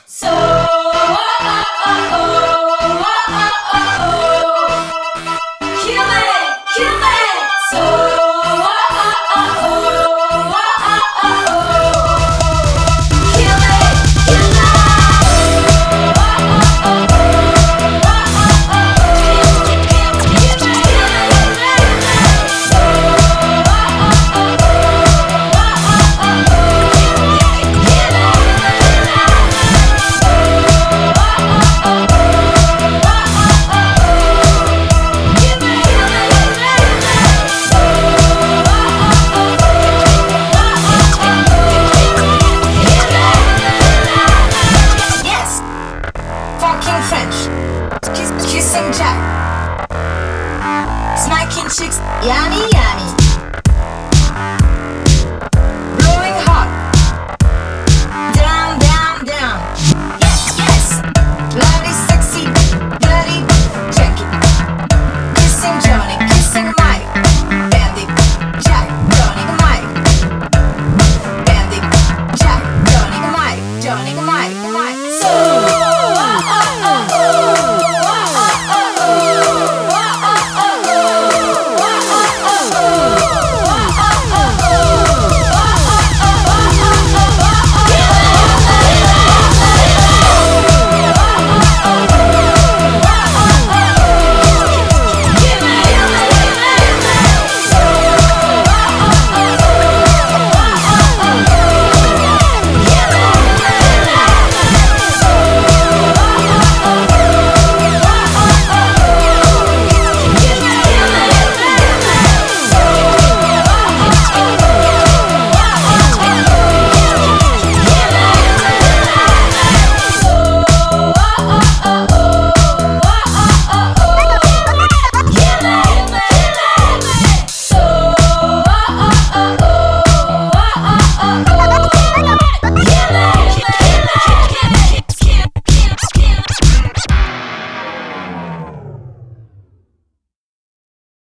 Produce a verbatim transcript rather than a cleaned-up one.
So oh, oh, oh, oh, oh, oh, oh. Kill it, kill it. So oh, oh, oh, oh, oh, oh, oh. Kill it, kill it. Oh, oh, oh, oh, oh, oh, oh. Kill it, kill it. So oh, oh, oh, oh, oh, oh, oh. Kill it. Yes, fucking French, Kiss, kissing Jack, smacking chicks, yummy yummy, blowing hot, down down down. Yes yes, bloody sexy, bloody check it, kissing Johnny, kissing Mike, Bandit, Jack, Johnny, Mike, Bandit, Jack, Johnny, Mike, Johnny, Mike.